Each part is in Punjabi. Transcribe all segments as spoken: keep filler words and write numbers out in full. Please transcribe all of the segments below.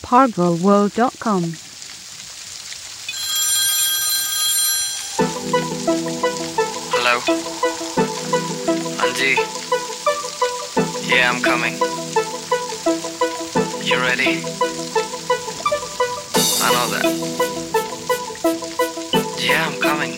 pargo world dot com. Hello? Anji? Yeah, I'm coming. You ready? I know that. Yeah, I'm coming.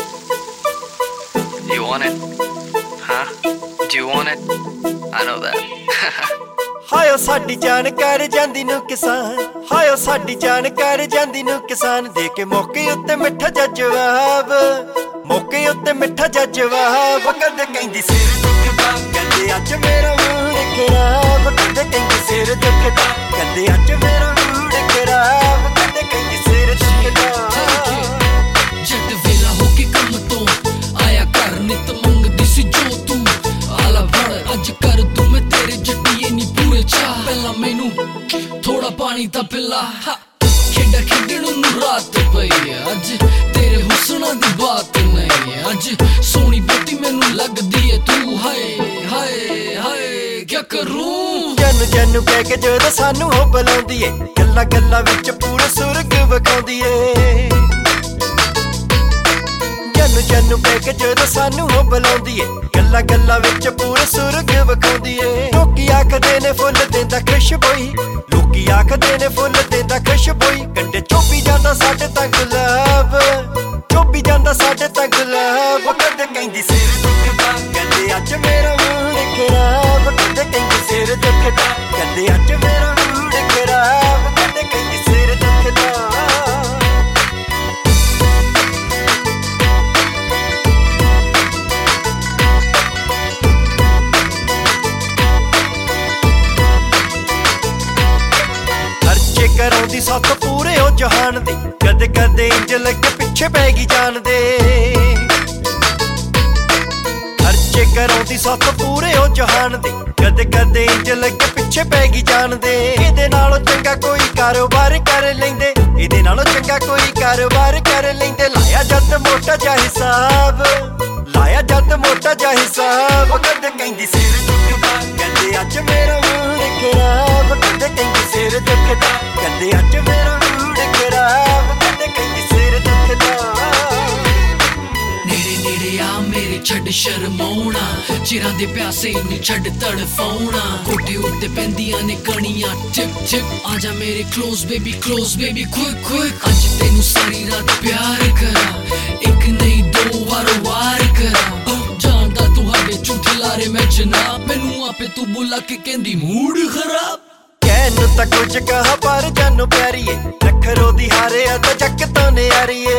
You want it? Huh? Do you want it? I know that. ਹਾਇਓ ਸਾਡੀ ਜਾਨ ਕਰ ਜਾਂਦੀ ਨੂੰ ਕਿਸਾਨ ਹਾਇਓ ਸਾਡੀ ਜਾਨ ਕਰ ਜਾਂਦੀ ਨੂੰ ਕਿਸਾਨ ਦੇ ਕੇ ਮੌਕੇ ਉੱਤੇ ਮਿੱਠਾ ਜਵਾਬ ਮੌਕੇ ਉੱਤੇ ਮਿੱਠਾ ਜਵਾਬ ਕਦੇ ਕਹਿੰਦੀ ਸਿਰ ਦੁਖਦਾ ਕਦੇ ਅੱਜ ਮੇਰਾ ਮੂਡ ਖਰਾਬ ਕਦੇ ਕਹਿੰਦੀ ਸਿਰ ਦੁਖਦਾ ਕਦੇ ਅੱਜ ਮੇਰਾ ਮੂਡ ਖਰਾਬ ਕਦੇ ਕਹਿੰਦੀ ਸਿਰ ਦੁਖਦਾ ਜੱਟ ਵੇਲਾ ਹੋ ਕੇ ਕੰਮ ਤੋਂ ਆਇਆ ਘਰ ਨਿਤ ਮੰਗਦੀ ਸੀ ਜੋ ਤੂੰ ਆਲਾ ਫੜ ਅੱਜ ਕਰ ਤੂੰ ਮੈਂ ਤੇਰੇ ਜੱਟੀਏ ਨੀ ਪੂਰੇ ਚਾਹ ਪਹਿਲਾਂ ਮੈਨੂੰ ਥੋੜਾ ਪਾਣੀ ਤਾਂ ਪਿਲਾ ਖੇਡਾ ਖੇਡਣ ਨੂੰ ਰਾਤ ਪਈ ਅੱਜ ਤੇਰੇ ਹੁਸਨਾਂ ਦੀ ਬਾਤ ਨਹੀਂ ਅੱਜ ਸੋਹਣੀ ਬੇਟੀ ਮੈਨੂੰ ਲੱਗਦੀ ਏ ਤੂੰ ਹਾਏ ਹਾਏ ਹਾਏ ਕਿਆ ਕਰੂੰ ਜਨ ਜਨ ਕਹਿ ਕੇ ਜਦੋਂ ਸਾਨੂੰ ਉਹ ਬੁਲਾਉਂਦੀ ਏ ਗੱਲਾਂ ਗੱਲਾਂ ਵਿੱਚ ਪੂਰਾ ਸੁਰਗ ਵਿਖਾਉਂਦੀ ਏ ਜਨ ਜਨ ਕਹਿ ਕੇ ਜਦੋਂ ਸਾਨੂੰ ਉਹ ਬੁਲਾਉਂਦੀ ਏ ਗੱਲਾਂ ਗੱਲਾਂ ਵਿੱਚ ਪੂਰਾ ਸੁਰਗ ਵਿਖਾਉਂਦੀ ਏ ਲੋਕੀ ਆਖਦੇ ਨੇ ਫੁੱਲ ਦਿੰਦਾ ਖੁਸ਼ਬੋਈ ਲੋਕੀ ਆਖਦੇ ਨੇ ਫੁੱਲ ਦਿੰਦਾ ਖੁਸ਼ਬੋਈ ਕੰਡੇ ਚੋਪੀ ਜਾਂਦਾ ਸਾਡੇ ਤਾਂ ਗੁਲਾਬ ਚੋਪੀ ਜਾਂਦਾ ਸਾਡੇ ਤਾਂ ਗੁਲਾਬ ਕਦੇ ਕਹਿੰਦੀ ਸਿਰ ਦੁਖਦਾ ਕਦੇ ਅੱਜ ਮੇਰਾ ਮੂਡ ਖਰਾਬ ਕਦੇ ਕਹਿੰਦੀ ਸਿਰ ਦੁਖਦਾ ਕਦੇ ਅੱਜ ਮੇਰਾ ਮੂਡ ਖਰਾਬ ਕਦੇ ਕਹਿੰਦੀ ਸਿਰ ਦੁਖਦਾ ਕਰਾਉਂਦੀ ਸੱਤ ਪੂਰੇ ਉਹ ਜਹਾਨ ਦੇ ਕਦੇ ਕਦੇ ਇੰਜ ਲੱਗੇ ਪਿੱਛੇ ਪੈ ਗਈ ਜਾਨ ਦੇ ਖਰਚੇ ਕਰਾਉਂਦੀ ਸੱਤ ਪੂਰੇ ਉਹ ਜਹਾਨ ਦੇ ਕਦੇ ਕਦੇ ਇੰਜ ਲੱਗੇ ਪਿੱਛੇ ਪੈ ਗਈ ਜਾਨ ਦੇ ਇਹਦੇ ਨਾਲੋਂ ਚੰਗਾ ਕੋਈ ਕਾਰੋਬਾਰ ਕਰ ਲੈਂਦੇ ਇਹਦੇ ਨਾਲੋਂ ਚੰਗਾ ਕੋਈ ਕਾਰੋਬਾਰ ਕਰ ਲੈਂਦੇ ਲਾਇਆ ਜੱਟ ਮੋਟਾ ਜਿਹਾ ਹਿਸਾਬ ਲਾਇਆ ਜੱਟ ਮੋਟਾ ਜਿਹਾ ਹਿਸਾਬ ਕਦੇ ਕਹਿੰਦੀ ਸਿਰ ਦੁਖਦਾ ਕਦੇ ਅੱਜ ਮੇਰਾ ਮੂਡ ਖਰਾਬ ਕਦੇ ਕਹਿੰਦੀ ਸਿਰ ਦੁਖਦਾ ਕਦੇ ਅੱਜ ਮੇਰਾ ਮੂਡ ਖਰਾਬ ਕਦੇ ਕਹਿੰਦੀ ਸਿਰ ਦੁਖਦਾ ਨੇੜੇ ਨੇੜੇ ਆ ਮੇਰੇ ਛੱਡ ਸ਼ਰਮਾਉਣਾ ਚਿਰਾਂ ਦੇ ਪਿਆਸੇ ਨੂੰ ਛੱਡ ਤੜਫਾਉਣਾ ਕੋਠੇ ਉੱਤੇ ਪੈਂਦੀਆਂ ਨੇ ਕਣੀਆਂ ਟਿਪ ਟਿਪ ਆਜਾ ਮੇਰੇ close baby close baby quick quick ਅੱਜ ਤੈਨੂੰ ਸਾਰੀ ਰਾਤ ਪਿਆਰ ਕਰਾਂ ਇੱਕ ਨਹੀਂ ਦੋ ਵਾਰ ਵਾਰ ਕਰਾਂ ਜਾਣਦਾ ਤੁਹਾਡੇ ਝੂਠੇ ਲਾਰੇ ਮੈਂ ਜਨਾਬ ਮੈਨੂੰ ਆਪੇ ਤੂੰ ਬੁਲਾ ਕੇ ਕਹਿੰਦੀ ਮੂਡ ਖਰਾਬ ਕਹਿਣ ਤਾਂ ਕੁਝ ਕਹਾ ਪਰ ਜਾਨੂ ਪਿਆਰੀਏ ਨਖਰੋ ਦੀ ਹਾਰੇ ਆ ਤਾਂ ਜੱਕ ਤੋਂ ਨਿਆਰੀਏ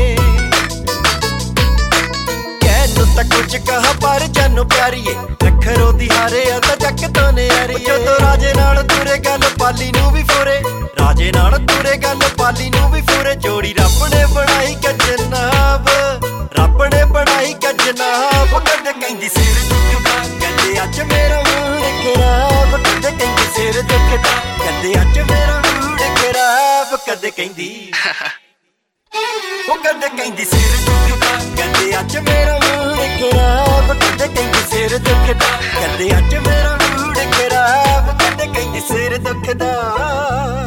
ਕਹਿਣ ਤਾਂ ਕੁਝ ਕਹਾ ਪਰ ਜਾਨੂ ਪਿਆਰੀਏ ਨਖਰੋ ਦੀ ਹਾਰੇ ਆ ਤਾਂ ਜੱਕ ਤੋਂ ਨਿਆਰੀਏ ਜਦੋਂ ਰਾਜੇ ਨਾਲ ਤੁਰੇ ਗੱਲ ਪਾਲੀ ਨੂੰ ਵੀ ਫੋਰੇ ਰਾਜੇ ਨਾਲ ਤੁਰੇ ਗੱਲ ਪਾਲੀ ਨੂੰ ਵੀ ਫੋਰੇ ਜੋੜੀ ਰੱਬ ਨੇ ਬਣਾਈ ਕਜਨਾਬ ਰੱਬ ਨੇ ਬਣਾਈ ਕਜਨਾਬ ਕਦੇ ਕਹਿੰਦੀ ਸਿਰ ਦੁਖਦਾ ਕਦੇ ਅੱਜ ਮੇਰਾ ਮੂਡ ਖਰਾਬ ਕਦੇ ਕਹਿੰਦੀ ਸਿਰ ਦੁਖਦਾ ਕਦੇ ਅੱਜ ਮੇਰਾ ਮੂਡ ਖਰਾਬ ਕਦੇ ਕਹਿੰਦੀ ਉਹ ਕਦੇ ਕਹਿੰਦੀ ਸਿਰ ਦੁਖਦਾ ਕਦੇ ਅੱਜ ਮੇਰਾ ਮੂਡ ਖਰਾਬ ਕਦੇ ਕਹਿੰਦੀ ਸਿਰ ਦੁਖਦਾ ਕਦੇ ਅੱਜ ਮੇਰਾ ਮੂਡ ਖਰਾਬ ਕਦੇ ਕਹਿੰਦੀ ਸਿਰ ਦੁਖਦਾ